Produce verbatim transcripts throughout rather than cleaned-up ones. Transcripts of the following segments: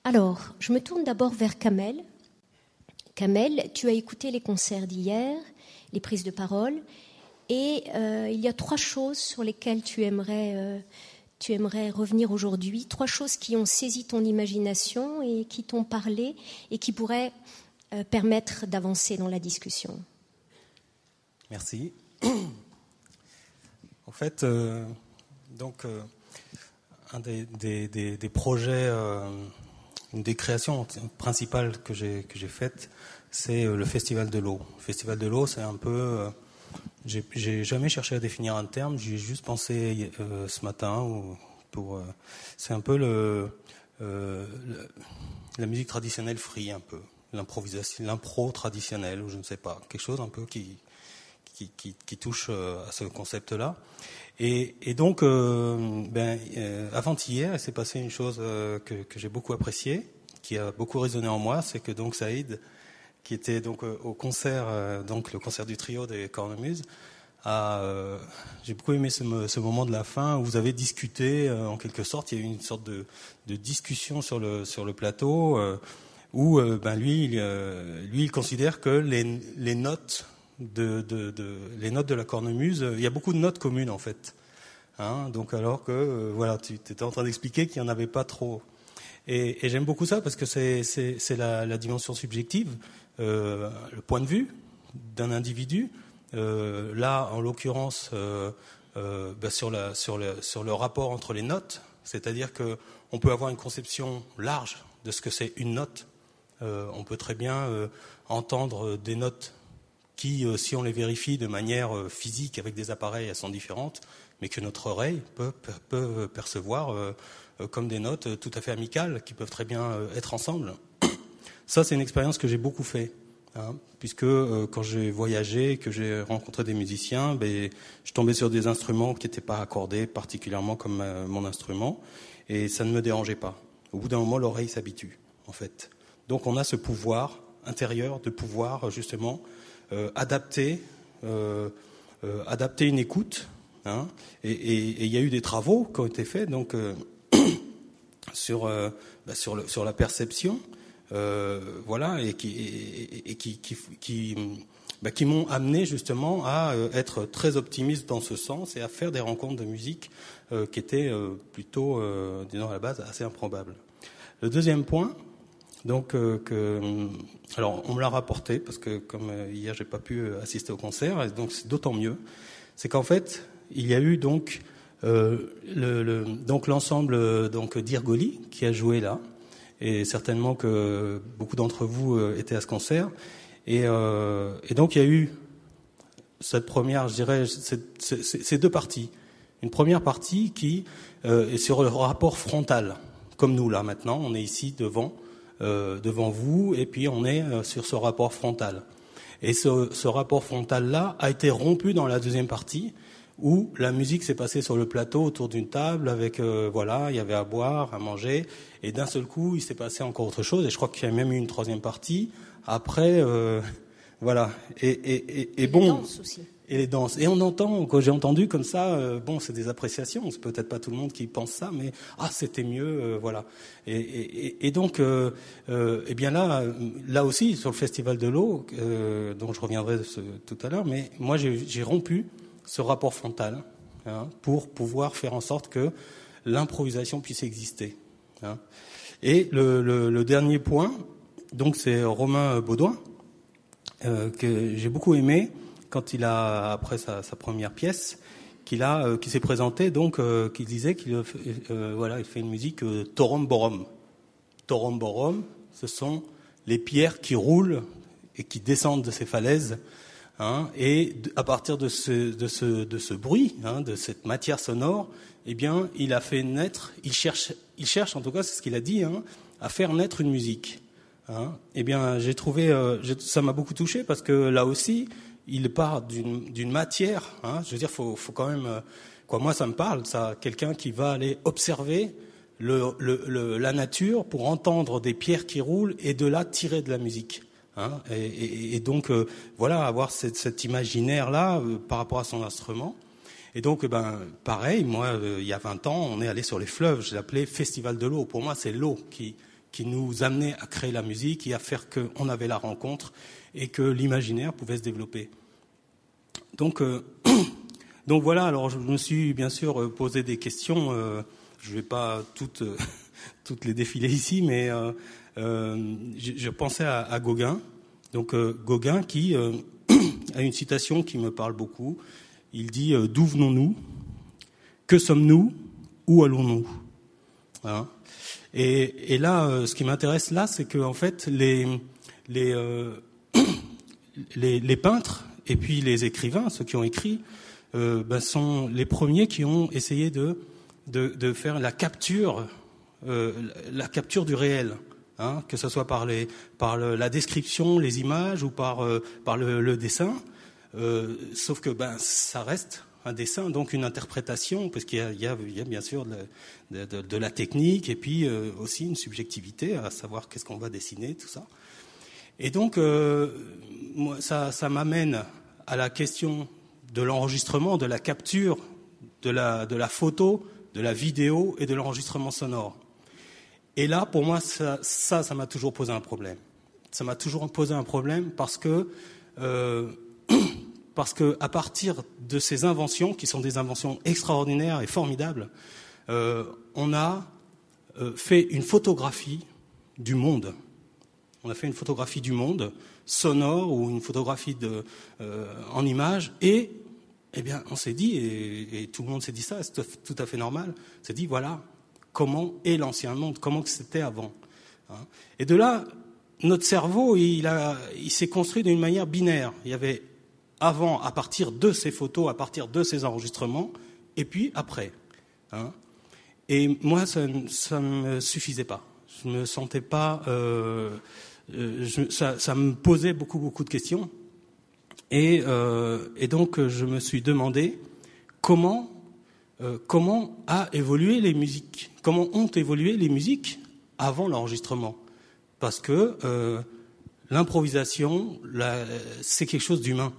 Alors, je me tourne d'abord vers Kamel. Kamel, tu as écouté les concerts d'hier, les prises de parole, et euh, il y a trois choses sur lesquelles tu aimerais, euh, tu aimerais revenir aujourd'hui, trois choses qui ont saisi ton imagination et qui t'ont parlé et qui pourraient euh, permettre d'avancer dans la discussion. Merci. En fait, euh, donc, euh, un des, des, des, des projets, euh, une des créations principales que j'ai, que j'ai faites, c'est le Festival de l'eau. Le Festival de l'eau, c'est un peu... Euh, j'ai, j'ai jamais cherché à définir un terme, j'ai juste pensé euh, ce matin, ou pour, euh, c'est un peu le, euh, le, la musique traditionnelle free, un peu, l'improvisation, l'impro traditionnelle, ou je ne sais pas, quelque chose un peu qui... Qui, qui, qui touche euh, à ce concept-là. Et, et donc, euh, ben, euh, avant-hier, il s'est passé une chose euh, que, que j'ai beaucoup appréciée, qui a beaucoup résonné en moi, c'est que donc Saïd, qui était donc euh, au concert, euh, donc le concert du trio des Cornemuses, a, euh, j'ai beaucoup aimé ce, ce moment de la fin où vous avez discuté, euh, en quelque sorte, il y a eu une sorte de, de discussion sur le sur le plateau euh, où, euh, ben lui, il, euh, lui, il considère que les, les notes De, de, de, les notes de la cornemuse, il y a beaucoup de notes communes en fait. Hein, donc alors que euh, voilà, tu étais en train d'expliquer qu'il n'y en avait pas trop. Et, et j'aime beaucoup ça parce que c'est, c'est, c'est la, la dimension subjective, euh, le point de vue d'un individu. Euh, là, en l'occurrence, euh, euh, bah, sur, la, sur, le, sur le rapport entre les notes, c'est-à-dire que on peut avoir une conception large de ce que c'est une note. Euh, on peut très bien euh, entendre des notes qui, euh, si on les vérifie de manière euh, physique avec des appareils, elles sont différentes, mais que notre oreille peut, peut, peut percevoir euh, euh, comme des notes euh, tout à fait amicales, qui peuvent très bien euh, être ensemble. Ça, c'est une expérience que j'ai beaucoup fait, hein, puisque euh, quand j'ai voyagé, que j'ai rencontré des musiciens, ben, je tombais sur des instruments qui n'étaient pas accordés particulièrement comme euh, mon instrument, et ça ne me dérangeait pas. Au bout d'un moment, l'oreille s'habitue, en fait. Donc on a ce pouvoir intérieur de pouvoir, justement, Euh, adapter, euh, euh, adapter une écoute, hein, et il y a eu des travaux qui ont été faits donc euh, sur euh, bah, sur, le, sur la perception, euh, voilà, et qui et, et qui qui qui, bah, qui m'ont amené justement à euh, être très optimiste dans ce sens et à faire des rencontres de musique euh, qui étaient euh, plutôt, euh, disons à la base, assez improbables. Le deuxième point. Donc, euh, que, alors, on me l'a rapporté parce que comme euh, hier, j'ai pas pu assister au concert, et donc c'est d'autant mieux. C'est qu'en fait, il y a eu donc euh, le, le, donc l'ensemble donc d'Irgoli qui a joué là, et certainement que beaucoup d'entre vous euh, étaient à ce concert. Et, euh, et donc, il y a eu cette première, je dirais, ces deux parties. Une première partie qui euh, est sur le rapport frontal, comme nous là maintenant, on est ici devant. Euh, devant vous, et puis on est euh, sur ce rapport frontal. Et ce, ce rapport frontal-là a été rompu dans la deuxième partie, où la musique s'est passée sur le plateau autour d'une table, avec, euh, voilà, il y avait à boire, à manger, et d'un seul coup, il s'est passé encore autre chose, et je crois qu'il y a même eu une troisième partie, après, euh, voilà. Et, et, et, et bon... Les danses aussi. Et les danses. Et on entend, quand j'ai entendu comme ça, euh, bon, c'est des appréciations, c'est peut-être pas tout le monde qui pense ça, mais ah, c'était mieux, euh, voilà. Et, et, et donc, euh, euh, eh bien là, là aussi, sur le Festival de l'eau, euh, dont je reviendrai ce, tout à l'heure, mais moi, j'ai, j'ai rompu ce rapport frontal, hein, pour pouvoir faire en sorte que l'improvisation puisse exister. Hein. Et le, le, le dernier point, donc, c'est Romain Baudouin, euh, que j'ai beaucoup aimé. Quand il a, après sa, sa première pièce, qu'il a, euh, qui s'est présenté, donc, euh, qu'il disait qu'il euh, voilà, il fait une musique euh, Torom Borom. Torom Borom, ce sont les pierres qui roulent et qui descendent de ces falaises, hein, et à partir de ce, de ce, de ce bruit, hein, de cette matière sonore, eh bien, il a fait naître, il cherche, il cherche, en tout cas, c'est ce qu'il a dit, hein, à faire naître une musique. Hein. Eh bien, j'ai trouvé, euh, j'ai, ça m'a beaucoup touché parce que là aussi, il part d'une, d'une matière, hein, je veux dire, faut, faut quand même, quoi, moi ça me parle, ça, quelqu'un qui va aller observer le, le, le, la nature pour entendre des pierres qui roulent et de là tirer de la musique, hein, et, et, et donc euh, voilà, avoir cette, cet imaginaire-là euh, par rapport à son instrument. Et donc, ben, pareil, moi, euh, il y a vingt ans, on est allé sur les fleuves, je l'appelais Festival de l'eau. Pour moi, c'est l'eau qui qui nous amenait à créer la musique et à faire qu'on avait la rencontre et que l'imaginaire pouvait se développer. Donc, euh, donc voilà, alors je me suis bien sûr posé des questions, euh, je ne vais pas toutes, euh, toutes les défiler ici, mais euh, euh, je, je pensais à, à Gauguin, donc euh, Gauguin qui euh, a une citation qui me parle beaucoup, il dit euh, « D'où venons-nous ? Que sommes-nous ? Où allons-nous » Voilà. Et, et là, euh, ce qui m'intéresse là, c'est que en fait, les, les, euh, les, les peintres et puis les écrivains, ceux qui ont écrit, euh, ben, sont les premiers qui ont essayé de, de, de faire la capture, euh, la capture du réel, hein, que ce soit par, les, par le, la description, les images ou par, euh, par le, le dessin. Euh, sauf que ben, ça reste un dessin, donc une interprétation, parce qu'il y a, il y a, il y a bien sûr de, de, de, de la technique et puis euh, aussi une subjectivité, à savoir qu'est-ce qu'on va dessiner, tout ça. Et donc, euh, moi, ça, ça m'amène à la question de l'enregistrement, de la capture, de la, de la photo, de la vidéo et de l'enregistrement sonore. Et là, pour moi, ça, ça, ça m'a toujours posé un problème. Ça m'a toujours posé un problème parce que... Euh, Parce qu'à partir de ces inventions, qui sont des inventions extraordinaires et formidables, euh, on a euh, fait une photographie du monde. On a fait une photographie du monde, sonore ou une photographie de, euh, en images. Et eh bien, on s'est dit, et, et tout le monde s'est dit ça, c'est tout à fait normal, on s'est dit, voilà, comment est l'ancien monde, comment c'était avant. Hein. Et de là, notre cerveau, il, a, il s'est construit d'une manière binaire. Il y avait avant, à partir de ces photos, à partir de ces enregistrements, et puis après. Hein. Et moi, ça ne me suffisait pas. Je ne me sentais pas... Euh, je, ça, ça me posait beaucoup, beaucoup de questions. Et, euh, et donc, je me suis demandé comment, euh, comment a évolué les musiques, comment ont évolué les musiques avant l'enregistrement. Parce que euh, l'improvisation, la, c'est quelque chose d'humain.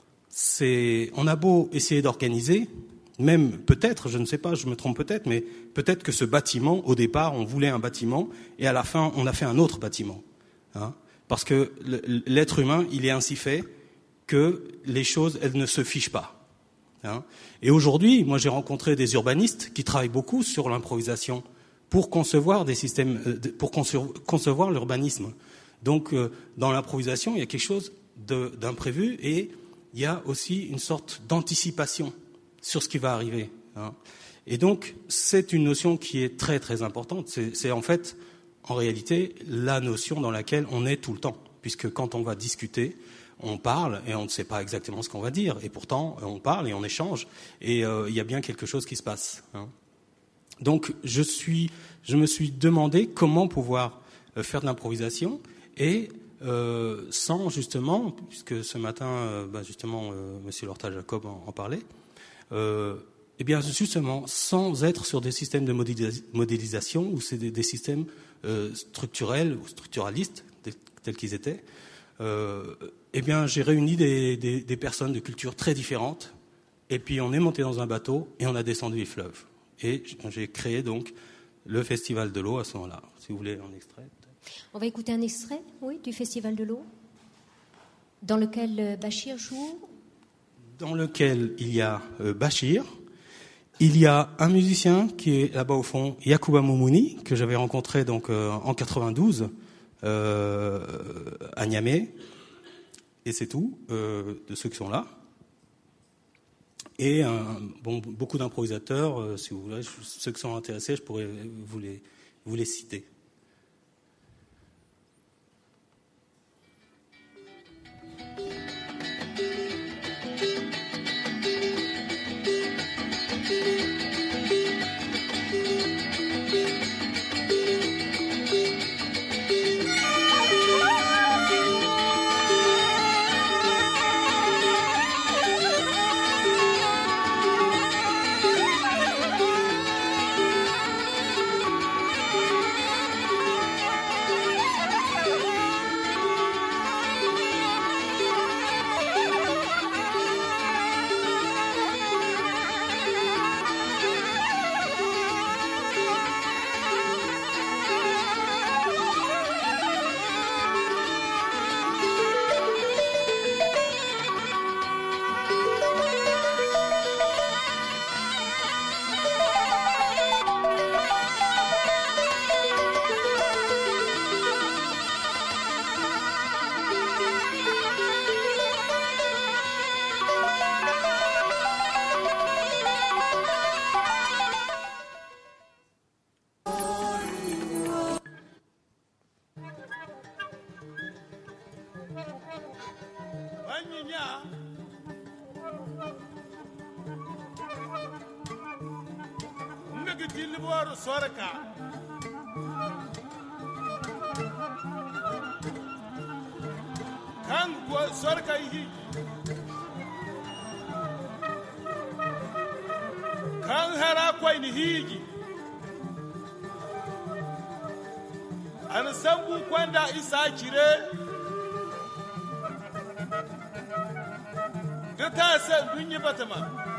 C'est, on a beau essayer d'organiser, même peut-être, je ne sais pas, je me trompe peut-être, mais peut-être que ce bâtiment, au départ, on voulait un bâtiment, et à la fin, on a fait un autre bâtiment. Hein, parce que l'être humain, il est ainsi fait que les choses, elles ne se fichent pas. Hein. Et aujourd'hui, moi, j'ai rencontré des urbanistes qui travaillent beaucoup sur l'improvisation pour concevoir des systèmes, pour concevoir l'urbanisme. Donc, dans l'improvisation, il y a quelque chose de, d'imprévu et il y a aussi une sorte d'anticipation sur ce qui va arriver. Hein. Et donc, c'est une notion qui est très, très importante. C'est, c'est en fait, en réalité, la notion dans laquelle on est tout le temps. Puisque quand on va discuter, on parle et on ne sait pas exactement ce qu'on va dire. Et pourtant, on parle et on échange. Et euh, il y a bien quelque chose qui se passe. Hein. Donc, je, suis, je me suis demandé comment pouvoir faire de l'improvisation et... Euh, sans justement, puisque ce matin, euh, bah justement, euh, M. Lorta-Jacob en, en parlait, euh, eh bien justement, sans être sur des systèmes de modélisa- modélisation ou c'est des, des systèmes euh, structurels ou structuralistes des, tels qu'ils étaient, euh, eh bien j'ai réuni des, des, des personnes de cultures très différentes et puis on est monté dans un bateau et on a descendu les fleuves. Et j'ai créé donc le Festival de l'eau à ce moment-là. Si vous voulez un extrait. On va écouter un extrait, oui, du Festival de l'eau, dans lequel Bachir joue. Dans lequel il y a euh, Bachir, il y a un musicien qui est là-bas au fond, Yacouba Moumouni, que j'avais rencontré donc euh, en quatre-vingt-douze euh, à Niamey, et c'est tout euh, de ceux qui sont là. Et euh, bon, beaucoup d'improvisateurs, euh, si vous voulez, ceux qui sont intéressés, je pourrais vous les, vous les citer. Banyanya Nagati Liboru Soraka Kang Soraka yi Kang hara kwai ni higi An sambu kwanda isa kire Da ta san dunyi batama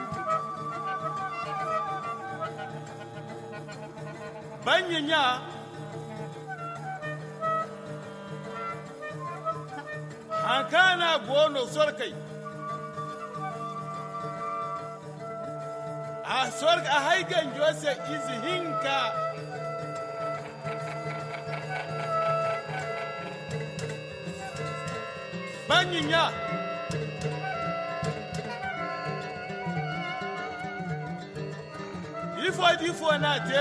Banyanya Hakana gono sorkai A sorka a haigan jose izihinka Banyanya Ifo difo na te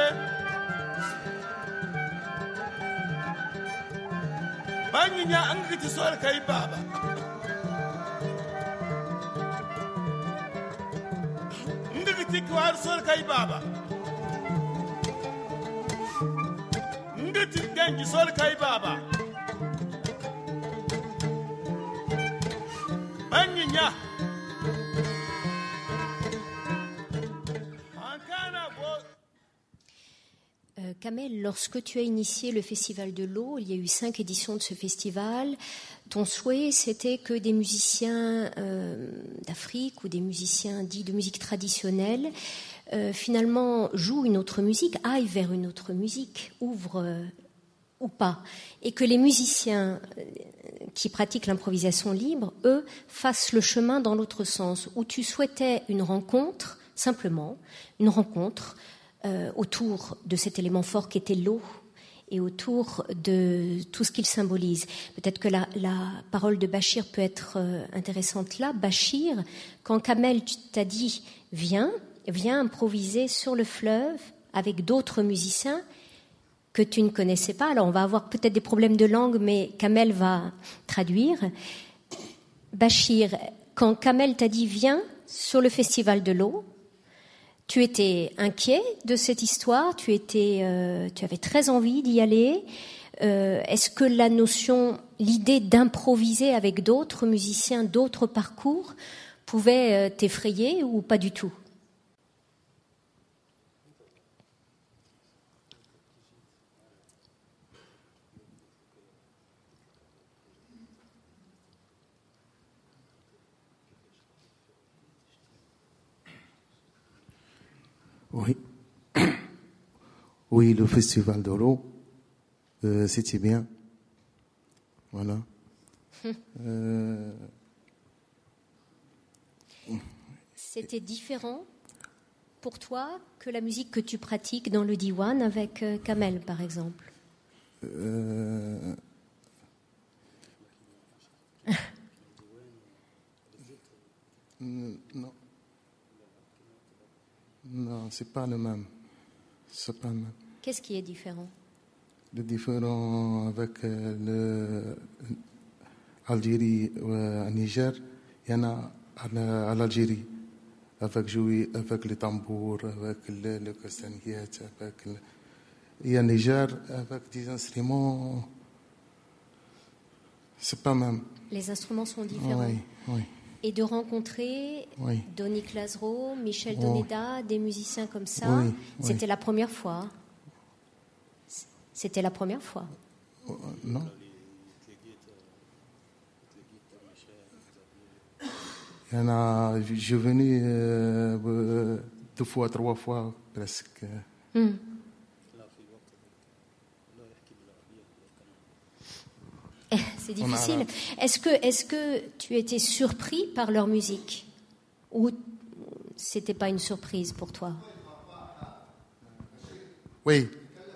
Banyanya an giti sorkai baba Tikwar sol kai baba ngati gangi sol kai baba banyinya Euh, Kamel, lorsque tu as initié le Festival de l'eau, il y a eu cinq éditions de ce festival. Ton souhait, c'était que des musiciens euh, d'Afrique ou des musiciens dits de musique traditionnelle, euh, finalement, jouent une autre musique, aillent vers une autre musique, ouvrent euh, ou pas, et que les musiciens euh, qui pratiquent l'improvisation libre, eux, fassent le chemin dans l'autre sens, où tu souhaitais une rencontre, simplement, une rencontre, Euh, autour de cet élément fort qu'était l'eau et autour de tout ce qu'il symbolise. Peut-être que la, la parole de Bachir peut être euh, intéressante là. Bachir, quand Kamel t'a dit « Viens, viens improviser sur le fleuve avec d'autres musiciens que tu ne connaissais pas », alors on va avoir peut-être des problèmes de langue, mais Kamel va traduire. Bachir, quand Kamel t'a dit « Viens sur le festival de l'eau », tu étais inquiet de cette histoire, tu étais, euh, tu avais très envie d'y aller. Euh, est-ce que la notion, l'idée d'improviser avec d'autres musiciens, d'autres parcours, pouvait euh, t'effrayer ou pas du tout ? Oui. Oui, le festival de l'eau, euh, c'était bien. Voilà. euh... C'était différent pour toi que la musique que tu pratiques dans le diwan avec euh, Kamel, par exemple. euh... Non. Non, c'est pas le même. C'est pas le même. Qu'est-ce qui est différent ? Le différent avec euh, l'Algérie ou le Niger, il y en a à l'Algérie, avec jouer avec les tambours, avec le, le castagnette, avec le... Il y a Niger avec des instruments, c'est pas même. Les instruments sont différents. Oui, oui. Et de rencontrer oui. Donny Clasro, Michel oh. Doneda, des musiciens comme ça, oui, c'était oui. la première fois. C'était la première fois. Oh, non. Il y en a, je suis venu euh, deux fois, trois fois presque. Mm. C'est difficile. Est-ce que, est-ce que tu étais surpris par leur musique ou c'était pas une surprise pour toi? Oui.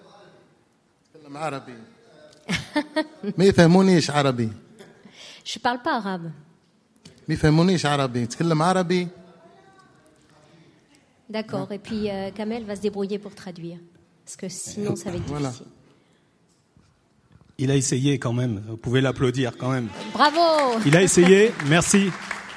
ما يفهمونيش عربي. Je parle pas arabe. ما يفهمونيش عربي. تكلم عربي. D'accord. Et puis euh, Kamel va se débrouiller pour traduire, parce que sinon ça va être voilà. difficile. Il a essayé quand même. Vous pouvez l'applaudir quand même. Bravo. Il a essayé. Merci.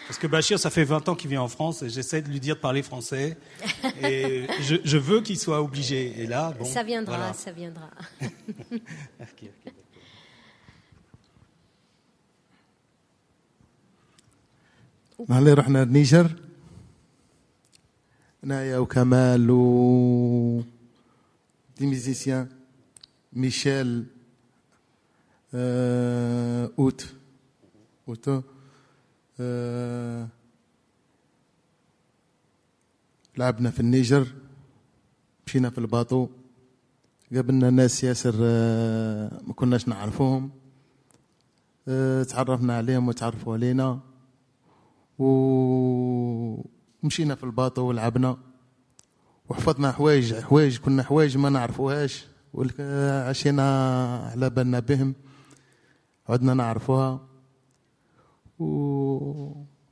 Parce que Bachir, ça fait vingt ans qu'il vit en France et j'essaie de lui dire de parler français. Et je, je veux qu'il soit obligé. Et là, bon, ça viendra, voilà. ça viendra. okay, okay. نهار رحنا النيجر انايا وكمال و دي ميزيسيان ميشيل آه... اوت اوتو آه... لعبنا في النيجر مشينا في الباطو قابلنا ناس ياسر آه... ما كناش نعرفوهم آه... تعرفنا عليهم وتعرفوا علينا ومشينا في الباطو ولعبنا وحفظنا حوايج حوايج كنا حوايج ما نعرفوهاش عشينا على بالنا بهم عدنا نعرفوها و...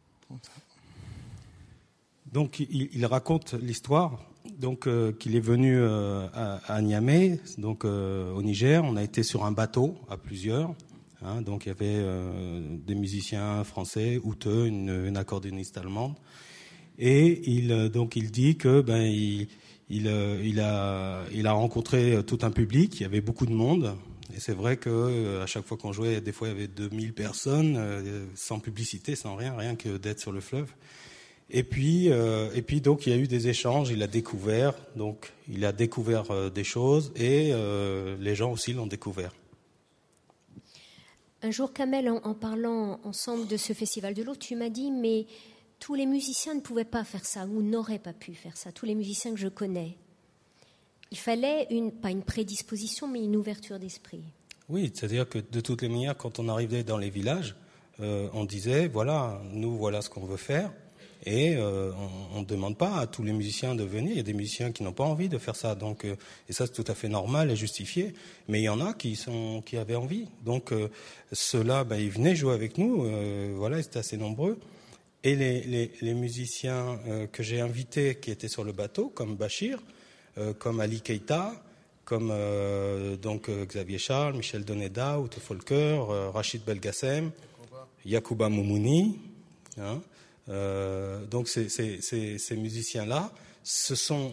Donc il, il raconte l'histoire donc euh, qu'il est venu euh, à, à Niamey, donc euh, au Niger. On a été sur un bateau à plusieurs. Hein, donc il y avait euh, des musiciens français, Outeux, une, une accordéoniste allemande, et il donc il dit que ben il il, il a il a rencontré tout un public. Il y avait beaucoup de monde, et c'est vrai que à chaque fois qu'on jouait, des fois il y avait deux mille personnes, euh, sans publicité, sans rien, rien que d'être sur le fleuve. Et puis euh, et puis donc il y a eu des échanges. Il a découvert donc il a découvert euh, des choses, et euh, les gens aussi l'ont découvert. Un jour, Kamel, en, en parlant ensemble de ce festival de l'eau, tu m'as dit, mais tous les musiciens ne pouvaient pas faire ça, ou n'auraient pas pu faire ça, tous les musiciens que je connais. Il fallait, une, pas une prédisposition, mais une ouverture d'esprit. Oui, c'est-à-dire que de toutes les manières, quand on arrivait dans les villages, euh, on disait, voilà, nous, voilà ce qu'on veut faire, et euh, on ne demande pas à tous les musiciens de venir. Il y a des musiciens qui n'ont pas envie de faire ça, donc euh, et ça c'est tout à fait normal et justifié. Mais il y en a qui sont qui avaient envie. Donc euh, ceux-là, ben, ils venaient jouer avec nous. Euh, voilà, ils étaient assez nombreux. Et les les, les musiciens euh, que j'ai invités, qui étaient sur le bateau, comme Bachir, euh, comme Ali Keita, comme euh, donc euh, Xavier Charles, Michel Doneda, Outeux Folker, euh, Rachid Belgassem, Yacouba Moumouni, hein. Euh, donc ces, ces, ces, ces musiciens-là, ce sont,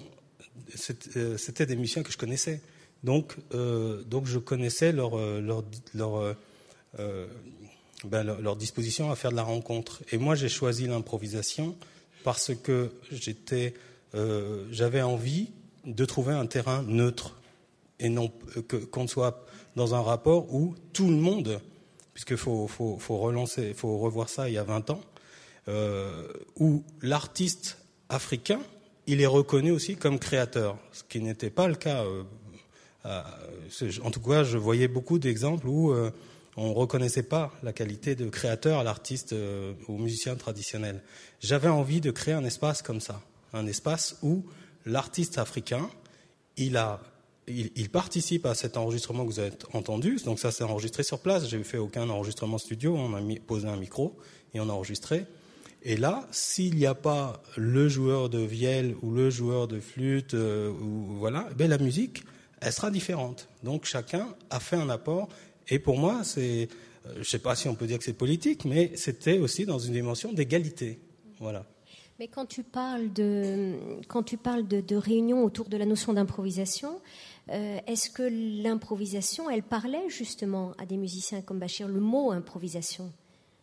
c'était des musiciens que je connaissais. Donc, euh, donc je connaissais leur, leur, leur, euh, ben leur, leur disposition à faire de la rencontre. Et moi, j'ai choisi l'improvisation parce que j'étais, euh, j'avais envie de trouver un terrain neutre et non que, qu'on soit dans un rapport où tout le monde, puisqu'il faut, faut, faut relancer, il faut revoir ça il y a vingt ans. Euh, où l'artiste africain, il est reconnu aussi comme créateur, ce qui n'était pas le cas. Euh, euh, en tout cas, je voyais beaucoup d'exemples où euh, on ne reconnaissait pas la qualité de créateur à l'artiste, euh, au musicien traditionnel. J'avais envie de créer un espace comme ça, un espace où l'artiste africain, il a Il, il participe à cet enregistrement que vous avez entendu. Donc ça, c'est enregistré sur place. J'ai fait aucun enregistrement studio. On a mis, posé un micro et on a enregistré. Et là, s'il n'y a pas le joueur de vielle ou le joueur de flûte, euh, ou, voilà, ben la musique, elle sera différente. Donc chacun a fait un apport. Et pour moi, c'est, euh, je ne sais pas si on peut dire que c'est politique, mais c'était aussi dans une dimension d'égalité. Voilà. Mais quand tu parles de, quand tu parles de, de réunions autour de la notion d'improvisation, euh, est-ce que l'improvisation, elle parlait justement à des musiciens comme Bachir, le mot improvisation?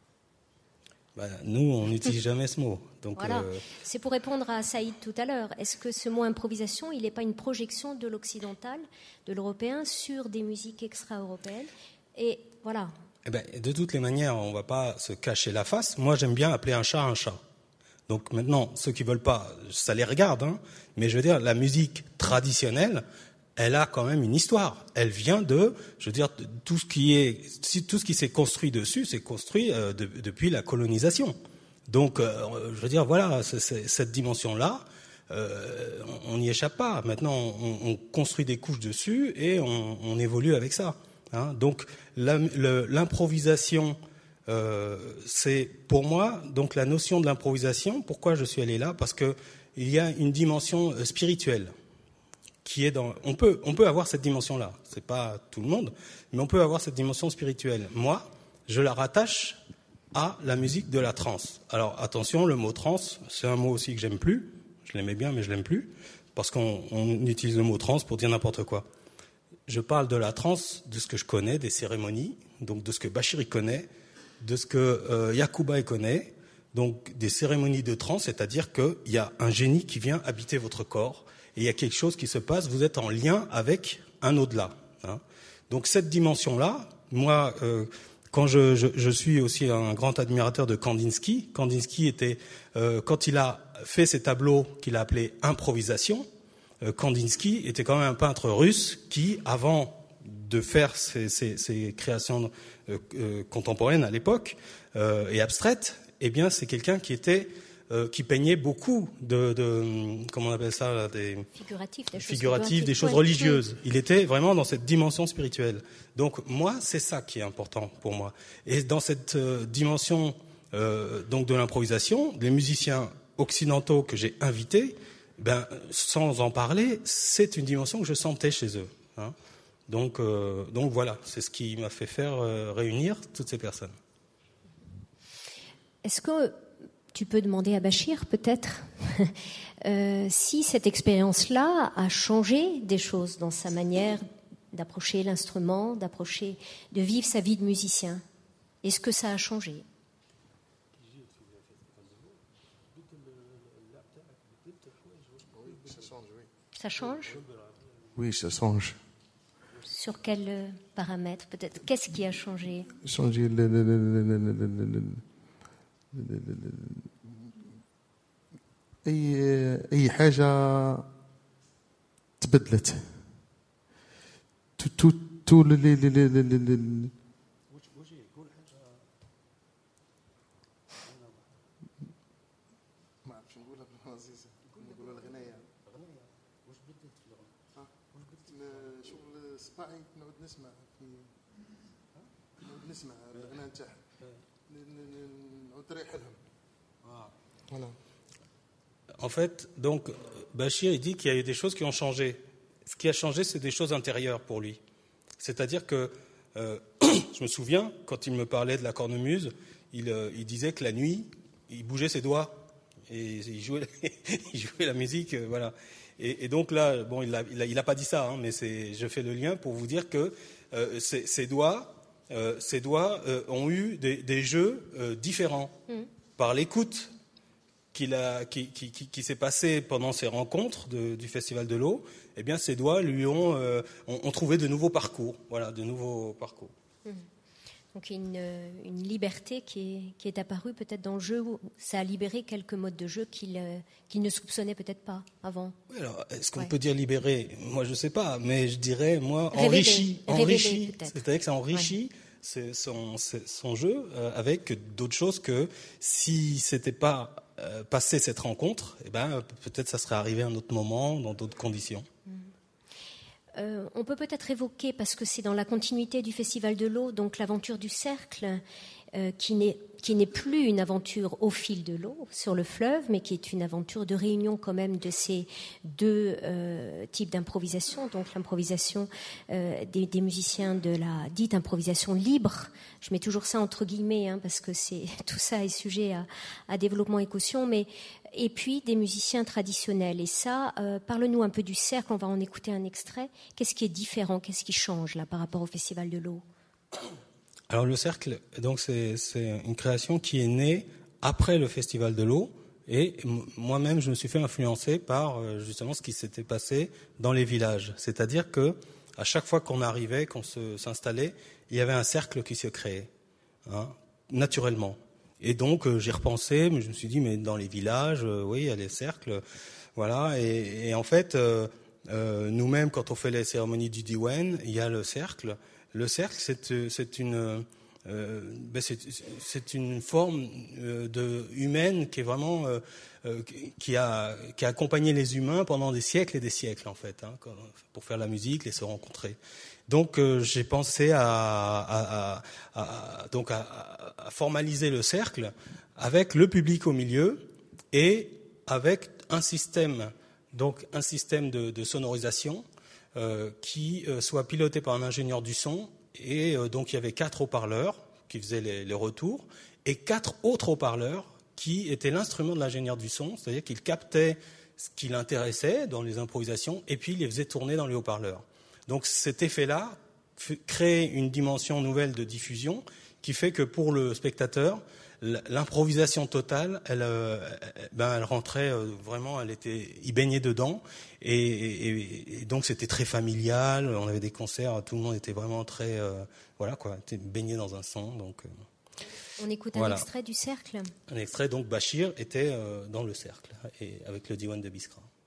Ben, nous, on n'utilise jamais ce mot. Donc, voilà. euh... C'est pour répondre à Saïd tout à l'heure. Est-ce que ce mot improvisation, il n'est pas une projection de l'occidental, de l'européen, sur des musiques extra-européennes? Et voilà. Eh ben, de toutes les manières, on ne va pas se cacher la face. Moi, j'aime bien appeler un chat un chat. Donc maintenant, ceux qui veulent pas, ça les regarde, hein. Mais je veux dire, la musique traditionnelle, elle a quand même une histoire. Elle vient de, je veux dire, tout ce qui est, tout ce qui s'est construit dessus, c'est construit euh, de, depuis la colonisation. Donc, euh, je veux dire, voilà, c'est, c'est, cette dimension-là, euh, on n'y échappe pas. Maintenant, on, on construit des couches dessus et on, on évolue avec ça. Hein. Donc, la, le, l'improvisation. Euh, c'est pour moi donc la notion de l'improvisation. Pourquoi je suis allé là? Parce que il y a une dimension spirituelle qui est dans. On peut on peut avoir cette dimension-là. C'est pas tout le monde, mais on peut avoir cette dimension spirituelle. Moi, je la rattache à la musique de la trance. Alors attention, le mot trance, c'est un mot aussi que j'aime plus. Je l'aimais bien, mais je l'aime plus, parce qu'on on utilise le mot trance pour dire n'importe quoi. Je parle de la trance, de ce que je connais, des cérémonies, donc de ce que Bachir connaît, de ce que euh, Yacouba connaît, donc des cérémonies de trance, c'est-à-dire qu'il y a un génie qui vient habiter votre corps, et il y a quelque chose qui se passe, vous êtes en lien avec un au-delà. Hein. Donc cette dimension-là, moi, euh, quand je, je, je suis aussi un grand admirateur de Kandinsky, Kandinsky était, euh, quand il a fait ces tableaux qu'il a appelés improvisation, euh, Kandinsky était quand même un peintre russe qui, avant de faire ses, ses, ses créations euh, euh, contemporaines à l'époque euh, et abstraites, eh bien c'est quelqu'un qui était euh, qui peignait beaucoup de, de comment on appelle ça là, des figuratifs, des choses, figuratifs, des choses religieuses. Il était vraiment dans cette dimension spirituelle. Donc moi, c'est ça qui est important pour moi. Et dans cette euh, dimension euh, donc de l'improvisation, les musiciens occidentaux que j'ai invités, ben sans en parler, c'est une dimension que je sentais chez eux. Hein. Donc euh, donc voilà, c'est ce qui m'a fait faire euh, réunir toutes ces personnes. Est-ce que tu peux demander à Bachir, peut-être, euh, si cette expérience-là a changé des choses dans sa manière d'approcher l'instrument, d'approcher, de vivre sa vie de musicien. Est-ce que ça a changé ? Ça change ? Oui, ça change. Sur quels paramètres, peut-être ? Qu'est-ce qui a changé ? Changer le, le, le, le, le, le, le, أي أي حاجة تبدلت تو تو تو ل ل ل ل ل ما عرفتش نقولها بالفرنسية نقولها الغناية واش بدلت في الغناء واش بدلت شغل صباعي نعود نسمع في نعود نسمع الغناء نتاعها نعود نريح لهم voilà. En fait, donc, Bachir, il dit qu'il y a eu des choses qui ont changé. Ce qui a changé, c'est des choses intérieures pour lui. C'est-à-dire que, euh, je me souviens, quand il me parlait de la cornemuse, il, euh, il disait que la nuit, il bougeait ses doigts et il jouait, il jouait la musique, euh, voilà. Et, et donc là, bon, il n'a il a, il a pas dit ça, hein, mais c'est, je fais le lien pour vous dire que euh, ses, ses doigts, euh, ses doigts euh, ont eu des, des jeux euh, différents mmh. par l'écoute. Qu'il a, qui, qui, qui, qui s'est passé pendant ces rencontres de, du Festival de l'eau, eh bien, ses doigts lui ont, euh, ont, ont trouvé de nouveaux parcours, voilà, de nouveaux parcours. Mmh. Donc une, une liberté qui est, qui est apparue peut-être dans le jeu, où ça a libéré quelques modes de jeu qu'il, qu'il ne soupçonnait peut-être pas avant. Oui, alors, est-ce qu'on ouais. peut dire libéré ? Moi, je ne sais pas, mais je dirais, moi, révélé, enrichi. révélé, enrichi peut-être. C'est-à-dire que ça enrichit ouais. c'est son, c'est son jeu euh, avec d'autres choses que si ce n'était pas euh, passé cette rencontre, eh ben, peut-être ça serait arrivé à un autre moment, dans d'autres conditions. Mmh. Euh, on peut peut-être évoquer, parce que c'est dans la continuité du Festival de l'eau, donc l'aventure du cercle, euh, qui n'est, qui n'est plus une aventure au fil de l'eau, sur le fleuve, mais qui est une aventure de réunion quand même de ces deux euh, types d'improvisation, donc l'improvisation euh, des, des musiciens de la dite improvisation libre. Je mets toujours ça entre guillemets, hein, parce que c'est, tout ça est sujet à, à développement et caution, mais et puis des musiciens traditionnels. Et ça, euh, parle-nous un peu du cercle, on va en écouter un extrait. Qu'est-ce qui est différent, qu'est-ce qui change là par rapport au Festival de l'eau ? Alors le cercle, donc c'est, c'est une création qui est née après le Festival de l'eau, et m- moi-même je me suis fait influencer par euh, justement ce qui s'était passé dans les villages. C'est-à-dire que à chaque fois qu'on arrivait, qu'on se, s'installait, il y avait un cercle qui se créait, hein, naturellement. Et donc euh, j'ai repensé, mais je me suis dit, mais dans les villages, euh, oui, il y a les cercles, voilà. Et, et en fait, euh, euh, nous-mêmes, quand on fait les cérémonies du Diwan, il y a le cercle. Le cercle, c'est, c'est une, euh, ben c'est, c'est une forme euh, de humaine qui est vraiment, euh, euh, qui a, qui a accompagné les humains pendant des siècles et des siècles en fait, hein, pour faire la musique, les se rencontrer. Donc euh, j'ai pensé à, à, à, à donc à, à formaliser le cercle avec le public au milieu et avec un système, donc un système de, de sonorisation euh, qui euh, soit piloté par un ingénieur du son. Et euh, donc il y avait quatre haut-parleurs qui faisaient les, les retours et quatre autres haut-parleurs qui étaient l'instrument de l'ingénieur du son, c'est-à-dire qu'il captait ce qui l'intéressait dans les improvisations et puis il les faisait tourner dans les haut-parleurs. Donc cet effet-là crée une dimension nouvelle de diffusion qui fait que pour le spectateur, l'improvisation totale, elle, ben, elle rentrait vraiment, elle était, il baignait dedans, et, et, et donc c'était très familial. On avait des concerts, tout le monde était vraiment très, euh, voilà quoi, était baigné dans un son. Donc, euh, on écoute voilà. Un extrait du Cercle. Un extrait, donc Bachir était euh, dans le Cercle et avec le Diwan de Biskra.